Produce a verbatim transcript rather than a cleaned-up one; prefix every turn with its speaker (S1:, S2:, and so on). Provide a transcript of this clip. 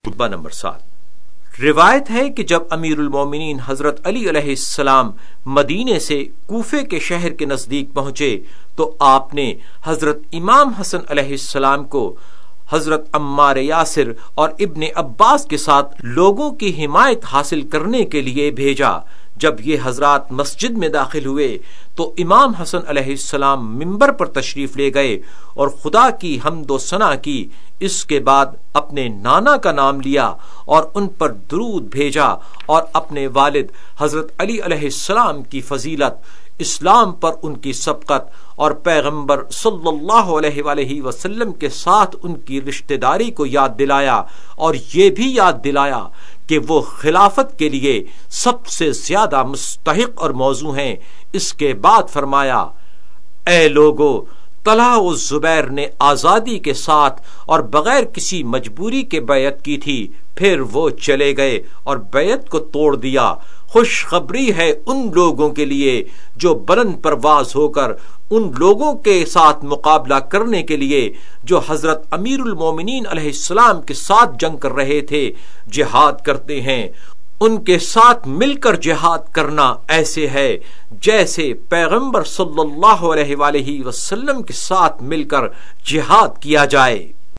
S1: خطبہ نمبر سات۔ روایت ہے کہ جب امیر المومنین حضرت علی علیہ السلام مدینے سے کوفے کے شہر کے نزدیک پہنچے تو آپ نے حضرت امام حسن علیہ السلام کو حضرت عمار یاسر اور ابن عباس کے ساتھ لوگوں کی حمایت حاصل کرنے کے لیے بھیجا۔ جب یہ حضرات مسجد میں داخل ہوئے تو امام حسن علیہ السلام منبر پر تشریف لے گئے اور خدا کی حمد و ثنا کی۔ اس کے بعد اپنے نانا کا نام لیا اور ان پر درود بھیجا اور اپنے والد حضرت علی علیہ السلام کی فضیلت، اسلام پر ان کی سبقت اور پیغمبر صلی اللہ علیہ وآلہ وسلم کے ساتھ ان کی رشتہ داری کو یاد دلایا، اور یہ بھی یاد دلایا کہ وہ خلافت کے لیے سب سے زیادہ مستحق اور موزوں ہیں۔ اس کے بعد فرمایا، اے لوگو، طلحہ و زبیر نے آزادی کے ساتھ اور بغیر کسی مجبوری کے بیعت کی تھی، پھر وہ چلے گئے اور بیعت کو توڑ دیا۔ خوشخبری ہے ان لوگوں کے لیے جو بلند پرواز ہو کر ان لوگوں کے ساتھ مقابلہ کرنے کے لیے جو حضرت امیر المومنین علیہ السلام کے ساتھ جنگ کر رہے تھے جہاد کرتے ہیں۔ ان کے ساتھ مل کر جہاد کرنا ایسے ہے جیسے پیغمبر صلی اللہ علیہ وآلہ وسلم کے ساتھ مل کر جہاد کیا جائے۔